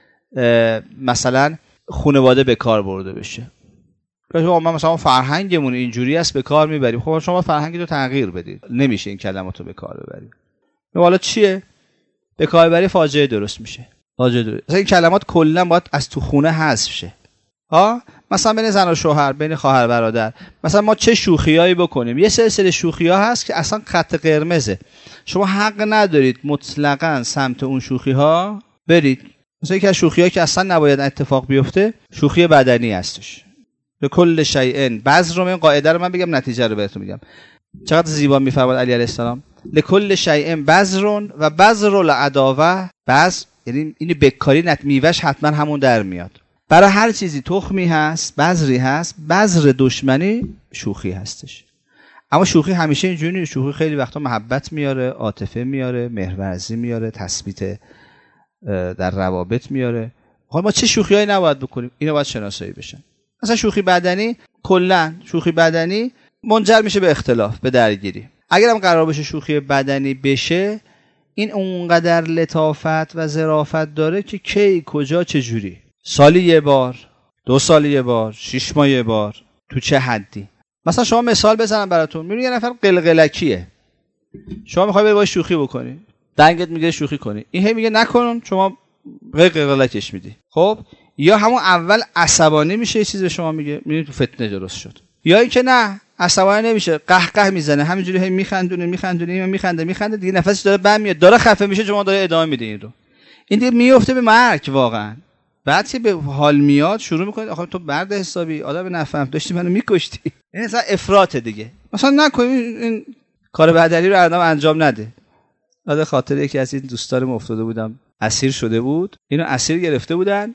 مثلا خانواده به کار برده بشه. ما مثلا فرهنگمون اینجوری است به کار میبریم. خب شما فرهنگتو تغییر بدید، نمیشه این کلماتو به کار ببرید. حالا چیه؟ به کار ببری فاجعه درست میشه. فاجعه درست. مثلا این کلمات کلا باید از تو خونه حذف شه. ها؟ مثلا بین زن و شوهر، بین خواهر برادر، مثلا ما چه شوخیایی بکنیم، یه سلسله شوخی‌ها هست که اصلا خط قرمزه. شما حق ندارید مطلقاً سمت اون شوخی‌ها برید. مثلا یکی از شوخی‌ها که اصلا نباید اتفاق بیفته، شوخی بدنی هستش. به کل شیء بذر، این قاعده رو من بگم نتیجه رو بهتون میگم. چقدر زیبا میفرماد علی علیه السلام، لکل شیء بذر و بذر العداوه، بذر یعنی این بکاری نت میوهش حتما همون در میاد. برای هر چیزی تخمی هست، بذری هست، بذر دشمنی شوخی هستش. اما شوخی همیشه اینجوری نیست. شوخی خیلی وقتا محبت میاره، عاطفه میاره، مهرورزی میاره، تثبیت در روابط میاره. خب ما چه شوخیایی نباید بکنیم؟ اینا باید شناسایی بشن. مثلا شوخی بدنی، کلا شوخی بدنی منجر میشه به اختلاف، به درگیری. اگر هم قرار باشه شوخی بدنی بشه، این اونقدر لطافت و ظرافت داره که کی، کجا، چه جوری، سالی یه بار، دو سالی یه بار، شش ماه یه بار، تو چه حدی. مثلا شما مثال بزنم براتون، میبینی یه نفر قلقلکیه، شما میخوای بری باهاش شوخی بکنی، دنگت میگه شوخی کنی، این هی میگه نکن، شما قلقلکش میدی. خب یا همون اول عصبانی میشه، یه چیز به شما میگه، میبینی تو فتنه درست شد. یا اینکه نه، عصبانی نمیشه، قهقه میزنه، همینجوری هی میخندونه میخندونه این میخنده میخنده دیگه نفسش داره بم میاد، داره خفه میشه، شما داره ادامه میده این رو. این دیگه میفته به مرگ واقعا. بعد که به حال میاد شروع میکنید آخه تو مرد حسابی آدم نفهم داشتی منو میکشتی. این اصلا افراطه دیگه. مثلا نکنیم این کار بدلی رو آدم انجام نده. بعد خاطر یکی از این دوستانم افتاده بودم اسیر شده بود. اینو اسیر گرفته بودن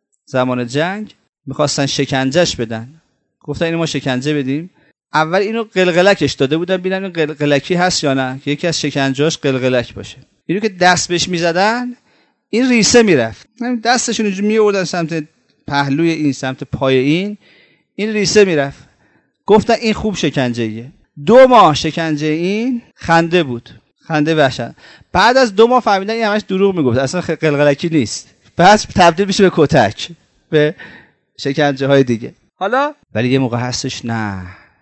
زمان جنگ، میخواستن شکنجهش بدن. گفتن اینو ما شکنجه بدیم. اول اینو قلقلکش داده بودن ببینن این قلقلکی هست یا نه، که یکی از شکنجهاش قلقلک باشه. اینو که دست بهش میزدن این ریسه میرفت، همین دستشون اینجوری میوردن سمت پهلوی این سمت پای این این ریسه میرفت. گفتن این خوب شکنجه‌ایه. دو ماه شکنجه این خنده بود، خنده وحشت. بعد از دو ماه فهمیدن این همش دروغ میگفت، اصلا قلقلکی نیست. بعد تبدیل میشه به کتک، به شکنجه های دیگه. حالا ولی یه موقع هستش نه،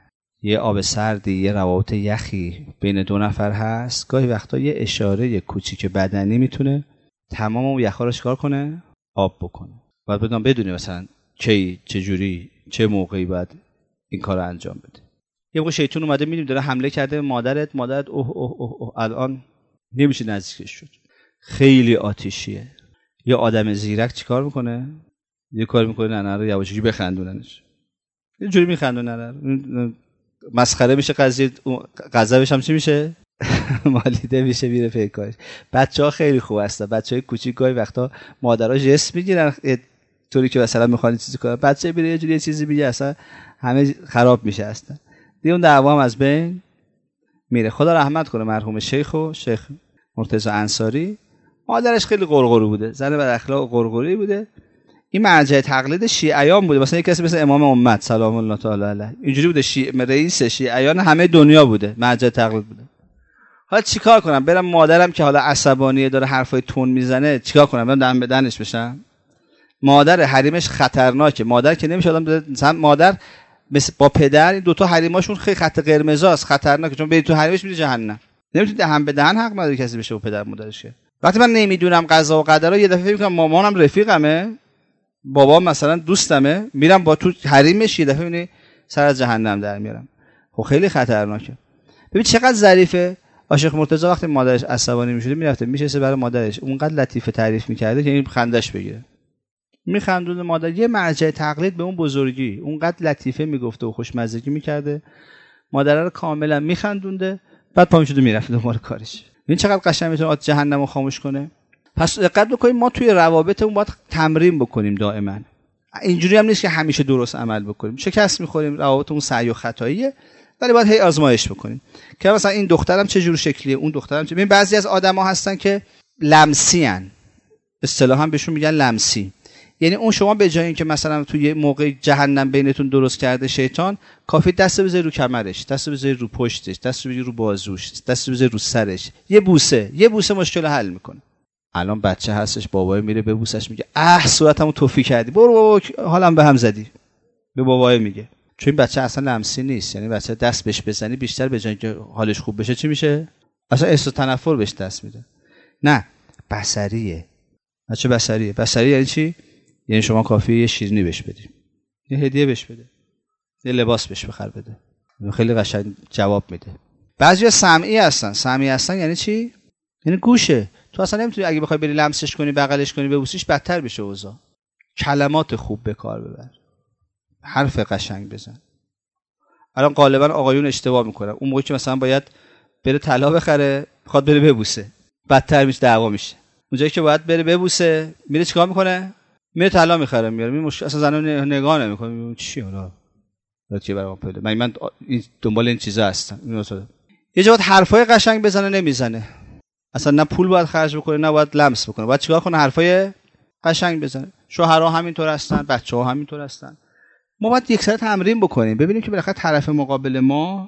یه آب سردی، یه روابط یخی بین دو نفر هست، گاهی وقتا یه اشاره یه کوچیک بدنی میتونه تمام اون یخا رو چیکار کنه؟ آب بکنه. باید بدون بدونی مثلا کی، چه جوری، چه موقعی باید این کار رو انجام بده. یه موقع شیطون اومده میدونی داره حمله کرده به مادرت، مادرت اوه اوه اوه اوه الان نمیشه نزدیکش شد، خیلی آتیشیه. یه آدم زیرک چیکار میکنه؟ یه کار میکنه ننه رو یواشکی بخندوننش. یه جوری میخندونه ننه، مسخره میشه قضیه، غضبش هم چی میشه؟ مالیده میشه، میره پی کارش. بچه‌ها خیلی خوب هستن، بچه‌های کوچیک گاهی وقتا مادرها جست میگیرن طوری که مثلا میخوان چیزی کنن، بچه میره یه جوری یه چیزی میگه اصلا همه خراب میشه اصلا. دیگه اون دعوا هم از بین میره. خدا رحمت کنه مرحوم شیخ و شیخ مرتضی انصاری. مادرش خیلی قرقرو بوده، زن بد اخلاق قرقری بوده. این مرجع تقلید شیعیان بوده، مثلا یک کسی مثل امام امت سلام الله تعالی علیه اینجوری بوده، شیعه رئیس شیعیان همه دنیا بوده، مرجع تقلید بوده. حالا چیکار کنم؟ برم مادرم که حالا عصبانیه داره حرفای تون میزنه چیکار کنم؟ برم دم بدنش بشم؟ مادر حریمش خطرناکه. مادر که نمیشه آدم مثلا مادر مثل با پدر این دو تا حریماشون خیلی خط قرمزاست، خطرناکه، چون بری تو حریمش میری جهنم. نمیتونی هم به دهن حق نداره کسی بشه با پدر مادرش. که وقتی من نمیدونم قضا و قدرها یه دفعه فکر میکنم مامانم رفیقمه، بابا مثلا دوستمه، میرم با تو حریمش یه دفعه میبینی سر از جهنم در میارم. خب خیلی خطرناکه. ببین چقدر ظریفه. عاشق مرتضی وقتی مادرش عصبانی میشده میرفته میشسته برای مادرش اونقدر لطیفه تعریف میکرده که این خندش بگیره. میخندونه مادر، یه مرجع تقلید به اون بزرگی، اونقدر لطیفه میگفته و خوشمزگی میکرده، مادر رو کاملا میخندونده، بعد پا میشده میرفت دنبال کارش. این چقدر قشنگ میتونه آت جهنم رو خاموش کنه. پس دقت بکنیم ما توی روابطمون باید تمرین بکنیم دائما. اینجوری هم نیست که همیشه درست عمل بکنیم، شکست میخوریم، روابطمون سعی و خطاییه، ولی باید هی آزمایش بکنیم که مثلا این دخترم چه جور شکلیه، اون دخترم چه. ببین بعضی از آدما هستن که لمسی ان، اصطلاحا بهشون میگن لمسی. یعنی اون شما به جای اینکه مثلا توی یه موقع جهنم بینتون درست کرده شیطان، کافی دست بزنی رو کمرش، دست بزنی رو پشتش، دست بزنی رو بازوش، دست بزنی رو سرش، یه بوسه، یه بوسه مشکل حل میکنه. الان بچه هستش بابای میره ببوسش میگه اه صورتمو توفی کردی، برو بابا حالم به هم زدی، به بابای میگه. چون این بچه اصلا لمسی نیست، یعنی بچه دست بهش بزنی بیشتر به جای اینکه حالش خوب بشه چی میشه؟ اصلا احساس تنفر بهش دست میده. نه، بصریه. بچه بصریه. بصری یعنی چی؟ یعنی شما کافیه یه شیرینی بهش بدی، یه هدیه بهش بده، یه لباس بهش بخر بده، خیلی قشنگ جواب میده. بعضیا سمعی هستن. سمعی هستن یعنی چی؟ یعنی گوشه. تو اصلا نمیتونی اگه بخوای بری لمسش کنی، بغلش کنی، ببوسیش، بدتر بشه اوضاع. کلمات خوب به کار ببر، حرف قشنگ بزن. الان غالبا آقایون اشتباه میکنن، اون موقعی که مثلا باید بره طلا بخره میخواد بره ببوسه، بدتر میشه، دعوا میشه. اونجایی که باید بره ببوسه میره چیکار میکنه؟ میره طلا میخره میاره. این مشکل اصلا زنا نگاه نمیکنه. چی حالا چی برام پیدا؟ من من دنبال این چیزا هستم. یه جواد حرفای قشنگ بزنه نمیزنه. اصلا نه پول باید خرج بکنه نه باید لمس بکنه. باید چیکار کنه؟ حرفای قشنگ بزنه. شوهرها همینطور هستن، بچه‌ها همینطور هستن. ما باید یکسره تمرین بکنیم ببینیم که بالاخره طرف مقابل ما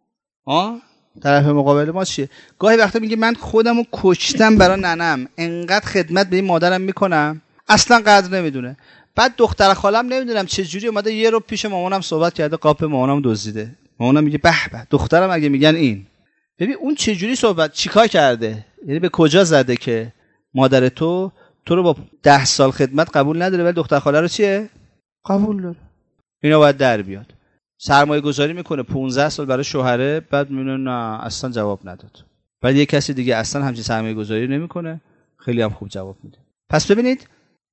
آ طرف مقابل ما چیه. گاهی وقتا میگه من خودمو کشتم برای ننم، انقدر خدمت به این مادرم میکنم، اصلا قدر نمیدونه. بعد دختر خالم نمیدونم چه جوری اومده یه رو پیش مامانم صحبت کرده، قاپ مامانم دزدیده. مامانم میگه به به دخترم اگه میگن این. ببین اون چه جوری صحبت چیکار کرده، یعنی به کجا زده که مادر تو تو رو با ده سال خدمت قبول نداره ولی دختر خاله رو چیه قبول داره. اینا باید در بیاد. سرمایه گذاری میکنه پانزده سال برای شوهره، بعد میونه نه اصلا جواب نداد. بعد یه کسی دیگه اصلا همچین سرمایه گذاری نمیکنه، خیلی هم خوب جواب میده. پس ببینید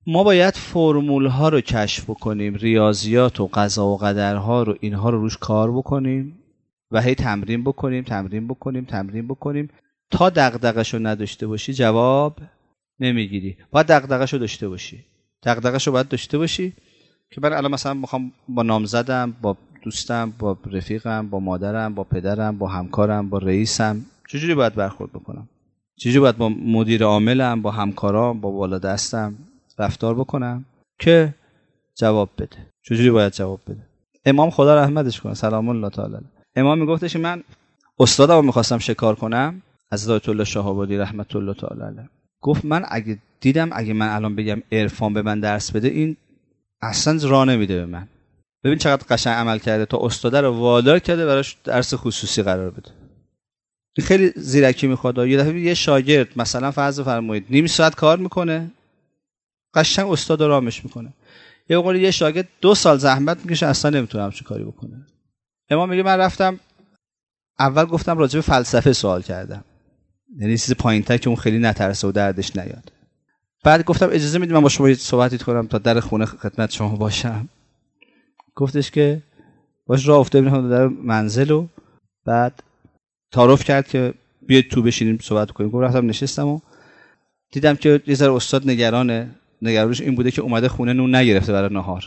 ما باید فرمول ها رو کشف بکنیم، ریاضیات و قضا و قدرها رو، اینها رو روش کار بکنیم و هی تمرین بکنیم تمرین بکنیم تمرین بکنیم تا دغدغه‌شو نداشته باشی جواب نمیگیری. باید دغدغه‌شو داشته باشی. دغدغه‌شو باید داشته باشی که من الان مثلا میخوام با نامزدم، با دوستم، با رفیقم، با مادرم، با پدرم، با همکارم، با رئیسم چجوری باید برخورد بکنم؟ چجوری باید با مدیر عاملم، با همکارام، با بالادستم رفتار بکنم که جواب بده؟ چجوری باید جواب بده؟ امام خدا رحمتش کنه سلام الله تعالی، امام میگفتش من استادمو میخواستم شکار کنم، حضرت آیت الله شهابادی رحمت الله تعالی علیه، گفت من اگه دیدم اگه من الان بگم عرفان به من درس بده این اصلا راه نمیده به من. ببین چقدر قشنگ عمل کرده، تا استاد رو وادار کرده براش درس خصوصی قرار بده. این خیلی زیرکی میخواد. یه دفعه یه شاگرد مثلا فرض فرمایید نیم ساعت کار میکنه، قشنگ استاد رامش میکنه. یه موقع یه شاگرد دو سال زحمت میکشه اصلا نمیتونه همچین کاری بکنه. امام میگه من رفتم اول گفتم راجع به فلسفه سوال کردم، یعنی چیز پایین‌تر که اون خیلی نترسه و دردش نیاد. بعد گفتم اجازه میدید من با شما صحبتی کنم تا در خونه خدمت شما باشم؟ گفتش که باش راه افتادیم در منزل و بعد تعارف کرد که بیاید تو بشینیم صحبت کنیم. گفتم رفتم نشستم و دیدم که یه ذره استاد نگرانه. نگرانش این بوده که اومده خونه نون نگرفته برای نهار.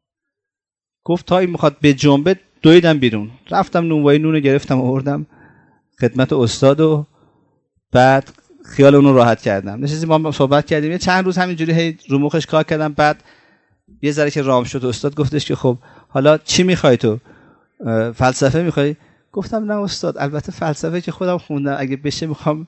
گفت تا این میخواد به جنبه دویدم بیرون، رفتم نونوایی نون گرفتم آوردم خدمت استاد و بعد خیال اونو راحت کردم. نشستیم ما صحبت کردیم، یه چند روز همینجوری هی رو مخش کار کردم. بعد یه ذره که رام شد استاد گفتش که خب حالا چی میخوای تو؟ فلسفه میخوای؟ گفتم نه استاد، البته فلسفه که خودم خوندم، اگه بشه میخوام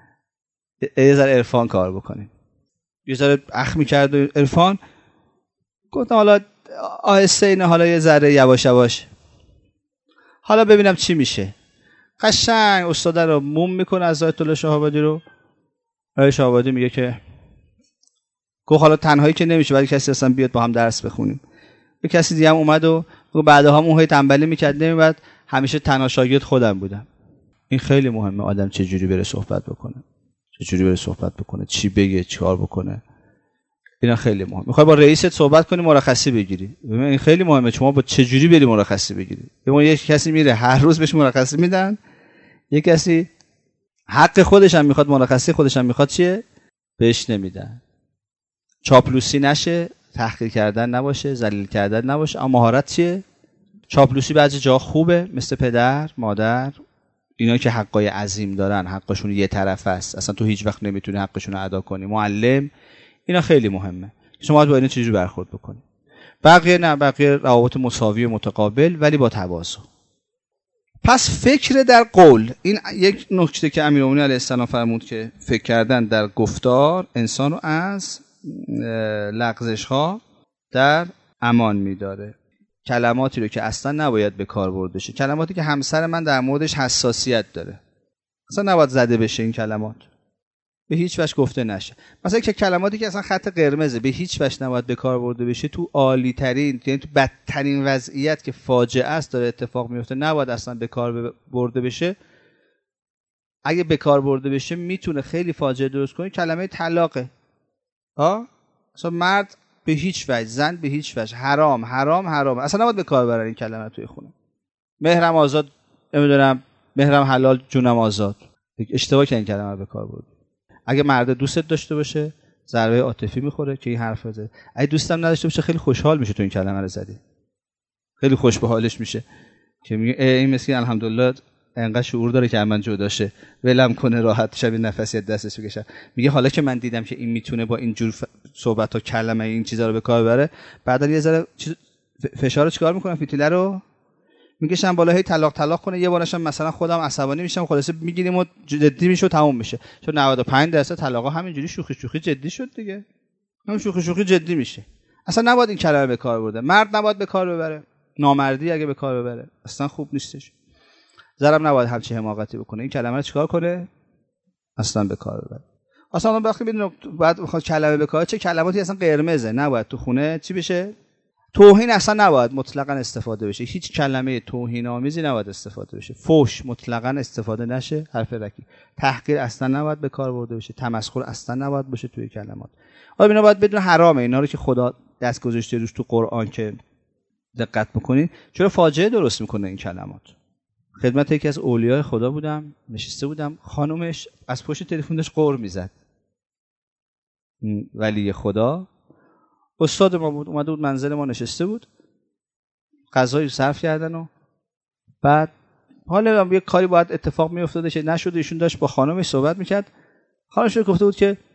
یه ذره عرفان کار بکنیم. یه ذره اخ میکرد و عرفان. گفتم حالا آهسته اینه، حالا یه ذره یواش یواش، حالا ببینم چی میشه. قشنگ استاد رو موم میکنه از آیت الله شهابادی رو. آیت شهابادی میگه که گفت حالا تنهایی که نمیشه، ولی کسی اصلا بیاد با هم درس بخونیم. یه کسی دیگه هم اومد و بعدها هم اون های تنبلی میکرد نمیاد، همیشه تنها شاگرد خودم بودم. این خیلی مهمه آدم چه جوری بره صحبت بکنه، چه جوری بره صحبت بکنه، چی بگه، چیکار بکنه. اینا خیلی مهمه. میخوای با رئیست صحبت کنی مرخصی بگیری، این خیلی مهمه شما با چه جوری بری مرخصی بگیری. ببین یک کسی میره هر روز بهش مرخصی میدن، یک کسی حق خودش هم میخواد مرخصی خودش هم میخواد چیه بهش نمیدن. چاپلوسی نشه، تحقیر کردن نباشه، ذلیل کردن نباشه، اما مهارت چیه؟ چاپلوسی بعضی جا خوبه، مثل پدر، مادر، اینا که حقای عظیم دارن، حقشون یه طرف است، اصلا تو هیچ وقت نمیتونی حقشون رو ادا کنی. معلم، اینا خیلی مهمه. شما باید با اینا چجوری برخورد بکنی. بقیه نه، بقیه روابط مساوی و متقابل ولی با تواضع. پس فکر در قول، این یک نکته که امیرالمومنین علیه السلام فرمود که فکر کردن در گفتار انسان رو از لغزش ها در امان میداره. کلماتی رو که اصلا نباید به کار برده بشه، کلماتی که همسر من در موردش حساسیت داره، اصلا نباید زده بشه این کلمات، به هیچ وجه گفته نشه. مثلا که کلماتی که اصلا خط قرمزه به هیچ وجه نباید به کار برده بشه، تو عالی ترین، یعنی تو بدترین وضعیت که فاجعه است داره اتفاق میفته، نباید اصلا به کار برده بشه. اگه به کار برده بشه میتونه خیلی فاجعه درست کنه. کلمه طلاقه، ها، اصلا مرد به هیچ وجه، زن به هیچ وجه، حرام حرام حرام، اصلا نباید به کار برن این کلمه توی خونه. مهرم آزاد، نمیدونم مهرم حلال جونم آزاد، اشتباه که این کلمه رو به کار برد. اگه مرد دوستت داشته باشه ضربه عاطفی میخوره که این حرف زده. اگه دوستم نداشته باشه خیلی خوشحال میشه تو این کلمه رو زدی، خیلی خوش به حالش میشه که میگه این مسکین الحمدلله انقدر شعور داره که من جداشه، ولم کنه راحت شب نفسی دستش بکشه. میگه حالا که من دیدم که این میتونه با این جور صحبت و کلمه این چیزا رو به کار ببره، بعدا یه ذره فشارو چیکار میکنم، فتیله رو میکشم بالا، هی طلاق طلاق کنه. یه بارش مثلا خودم عصبانی میشم، خلاصه میگیریم و جدی میشه و تموم میشه. چون نود و پنج درصد طلاقا همینجوری شوخی شوخی جدی شد دیگه، همین شوخی شوخی جدی میشه. اصلا نباید این کلمه به کار برده. مرد نباید به کار ببره، نامردی اگه به کار ببره اصلا خوب نیستش. زرم نباید همچین حماقتی بکنه. این کلمه رو چیکار کنه؟ اصلا به کار ببره. اصلا وقتی بدون بعد بخواد کلمه به کار، چه کلماتی اصلا قرمزه، نباید تو خونه چی بشه؟ توهین اصلا نباید مطلقاً استفاده بشه، هیچ کلمه توهین آمیزی نباید استفاده بشه. فحش مطلقاً استفاده نشه، حرف رکی. تحقیر اصلا نباید به کار برده بشه، تمسخر اصلا نباید باشه توی کلمات. آیا اینا باید بدون حرامه، اینا رو که خدا دست گذاشته روش تو قرآن که دقت بکنین، چرا فاجعه درست میکنه این کلمات. خدمت یکی از اولیای خدا بودم، نشسته بودم، خانومش از پشت تلفن داشت غر میزد. ولی خدا استاد ما بود، اومده بود منزل ما نشسته بود، غذای صرف کردن و بعد حالا یه کاری باید اتفاق میافتاده که نشد، ایشون داشت با خانومش صحبت میکرد. خانومش گفته بود که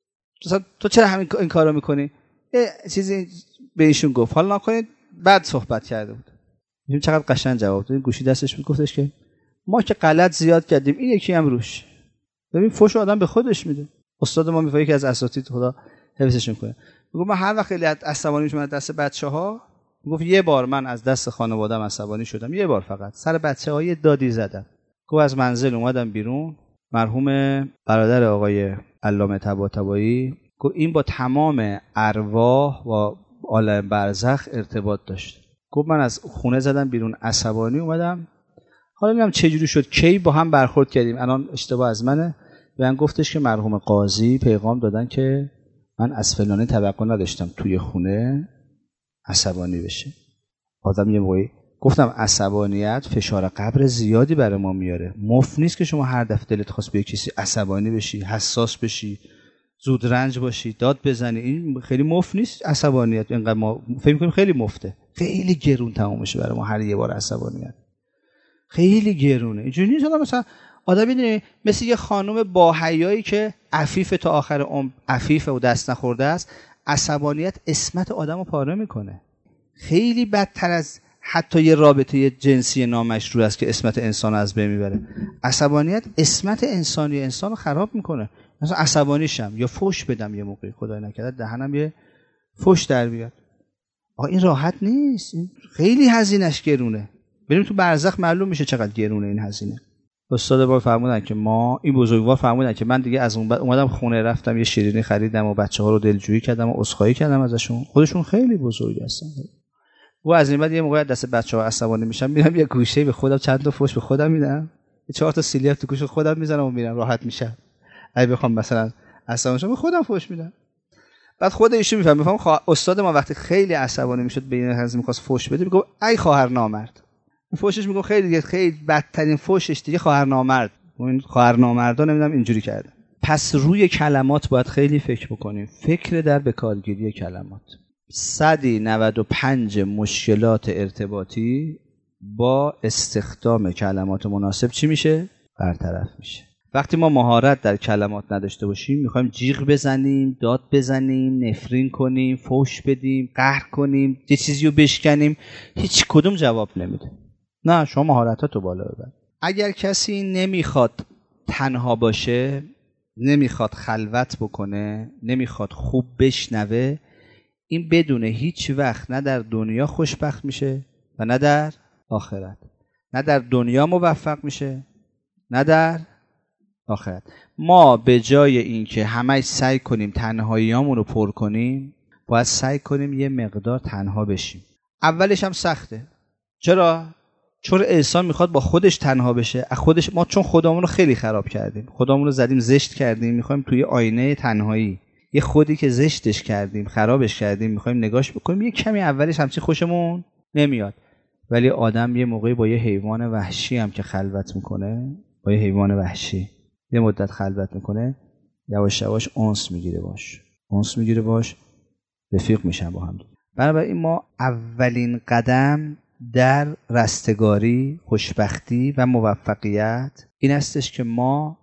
تو چرا همین این کارو میکنی؟ یه چیزی به ایشون گفت، حالا نکنید بعد صحبت کرده بود. این چقدر قشنگ جواب داد، گوشی دستش بود، گفتش که ما که غلط زیاد کردیم، این یکی هم روش. ببین فحش آدم به خودش میده. استاد ما میگه که از اساتید خدا حفظشون کنه، میگه من هر وقت خیلی عصبانی میشم از دست بچه‌ها، میگفت یه بار من از دست خانواده‌ام عصبانی شدم، یه بار فقط سر بچه‌ها یه دادی زدم. گفت از منزل اومدم بیرون، مرحوم برادر آقای علامه طباطبایی گفت این با تمام ارواح و عالم برزخ ارتباط داشت. گفت من از خونه زدم بیرون عصبانی اومدم، حالا میگم چه جوری شد کی با هم برخورد کردیم، الان اشتباه از منه. من گفتش که مرحوم قاضی پیغام دادن که من از فلانی توقع نداشتم توی خونه عصبانی بشه. آدم یه موقعی گفتم عصبانیت فشار قبر زیادی برای ما میاره. مفت نیست که شما هر دفعه دلت خواست به کسی عصبانی بشی، حساس بشی، زود رنج باشی، داد بزنی. این خیلی مفت نیست عصبانیت. اینقدر ما فکر می‌کنیم خیلی مفته، خیلی گرون تموم میشه برای ما هر یه بار عصبانیت. خیلی گرونه. اینجوری نیست مثلا آدم میدونی مثل یه خانم با حیایی که عفیف تا آخر عمر عفیف و دست نخورده است، عصبانیت اسمت آدمو پاره میکنه. خیلی بدتر از حتی یه رابطه جنسی نامشروع است که اسمت انسان از بین میبره. عصبانیت اسمت انسانی انسانو خراب میکنه. مثلا عصبانی شم یا فحش بدم یه موقعی، خدای نکرده دهنم یه فحش در بیاد. آقا این راحت نیست، این خیلی هزینه‌اش گرونه. بریم تو برزخ معلوم میشه چقدر گرونه این هزینه. استاد ما فرمودن که ما این بزرگوار فرمودن که من دیگه از اون بعد اومدم خونه، رفتم یه شیرینی خریدم و بچه‌ها رو دلجویی کردم و عذرخواهی کردم ازشون. خودشون خیلی بزرگ هستن. و از این بعد یه موقع دست بچه‌ها عصبانی میشم، میرم یه گوشه به خودم چند تا فحش به خودم میدم، چهار تا سیلیف تو گوش خودم میزنم و میرم، راحت میشم. اگه بخوام مثلا عصبانی شم به خودم فحش میدم. بعد خود ایشون میفهمه. میفهم خوا... استاد ما وقتی خیلی عصبانی میشد به این حرف میخواست فحش بده، میگه ای خواهر نامرد. فحشش میگم خیلی دیگه خیلی بدترین فحشش دیگه خواهر نامرد. این خواهر نامردا نمیدونم اینجوری کرده. پس روی کلمات باید خیلی فکر بکنیم. فکر در بکارگیری کلمات. صد و نود و پنج مشکلات ارتباطی با استخدام کلمات مناسب چی میشه؟ برطرف میشه. وقتی ما مهارت در کلمات نداشته باشیم، میخوایم جیغ بزنیم، داد بزنیم، نفرین کنیم، فحش بدیم، قهر کنیم، یه چیزی رو بشکنیم، هیچ کدوم جواب نمیده. نه، شما مهارتاتو بالا ببر. اگر کسی نمیخواد تنها باشه، نمیخواد خلوت بکنه، نمیخواد خوب بشنوه، این بدون هیچ وقت نه در دنیا خوشبخت میشه و نه در آخرت. نه در دنیا موفق میشه، نه در آخرت. ما به جای اینکه همش سعی کنیم تنهاییامون رو پر کنیم، باید سعی کنیم یه مقدار تنها بشیم. اولش هم سخته. چرا؟ چون انسان میخواد با خودش تنها بشه. خودش ما چون خودمون رو خیلی خراب کردیم، خودمون رو زدیم زشت کردیم، میخوایم توی آینه تنهایی یه خودی که زشتش کردیم، خرابش کردیم، میخوایم نگاش بکنیم. یه کمی اولش همچین خوشمون نمیاد، ولی آدم یه موقعی با یه حیوان وحشی هم که خلوت میکنه، با یه حیوان وحشی یه مدت خلوت میکنه، یواش یواش انس میگیره باش انس میگیره باش رفیق میشن با هم. بنابراین ما اولین قدم در رستگاری، خوشبختی و موفقیت این استش که ما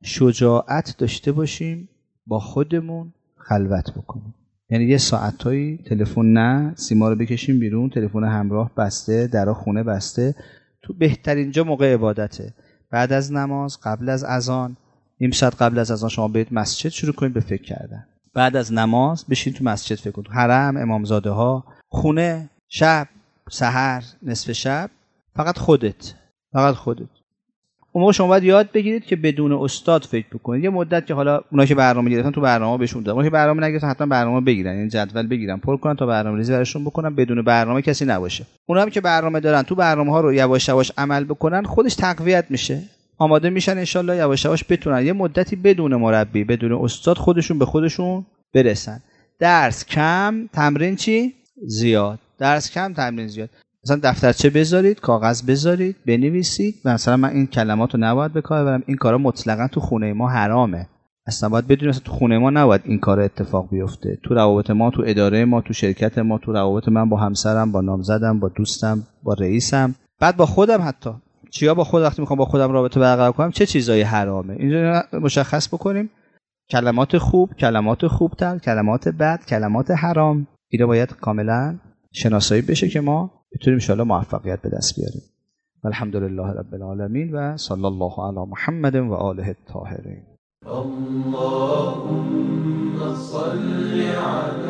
شجاعت داشته باشیم با خودمون خلوت بکنیم. یعنی یه ساعتایی تلفن نه، سیما رو بکشیم بیرون، تلفن همراه بسته، درا خونه بسته، تو بهترین جا موقع عبادته. بعد از نماز، قبل از اذان، نیم ساعت قبل از اذان شما برید مسجد، شروع کنید به فکر کردن. بعد از نماز بشین تو مسجد فکر کنید. حرم، امامزاده ها، خونه، شب، سحر، نصف شب، فقط خودت، فقط خودت. اون موقع شما باید یاد بگیرید که بدون استاد فکر بکنید. یه مدت که حالا اونایی که برنامه گرفتن تو برنامه بهشون دادن، اونایی که برنامه نگرفتن حتما برنامه بگیرن، یعنی جدول بگیرن پر کنن تا برنامه‌ریزی براشون بکنن، بدون برنامه کسی نباشه. اونها هم که برنامه دارن تو برنامه‌ها رو یواش یواش عمل بکنن، خودش تقویت میشه، آماده میشن ان شاءالله یواش یواش بتونن یه مدتی بدون مربی بدون استاد خودشون به خودشون برسن. درس کم، تمرین چی؟ زیاد. درس کم، تمرین زیاد. مثلا دفترچه بذارید، کاغذ بذارید، بنویسید. مثلا من این کلمات رو نباید به کار ببرم، این کارا مطلقاً تو خونه ما حرامه. اصلا باید بدونید اصلا تو خونه ما نباید این کار اتفاق بیفته. تو روابط ما، تو اداره ما، تو شرکت ما، تو روابط من با همسرم، با نامزدم، با دوستم، با رئیسم، بعد با خودم حتی. چیا با خود وقتی میخوام با خودم رابطه برقرار کنم چه چیزایی حرامه. اینجا مشخص بکنیم. کلمات خوب، کلمات خوبتر، کلمات بد، کلمات حرام. اینا باید کاملا شناسایی بشه که ما بتونیم ان شاءالله موفقیت به دست بیاریم. الحمدلله رب العالمین و صلی الله علی محمد و آله الطاهرین. اللهم صل علی